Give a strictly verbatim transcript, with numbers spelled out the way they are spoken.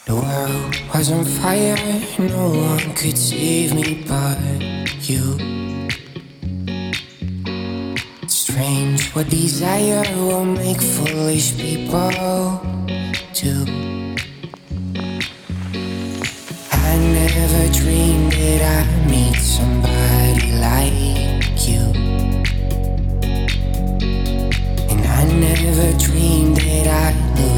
The world was on fire, no one could save me but you. Strange what desire will make foolish people do. I never dreamed that I'd meet somebody like you. And I never dreamed that I'd lose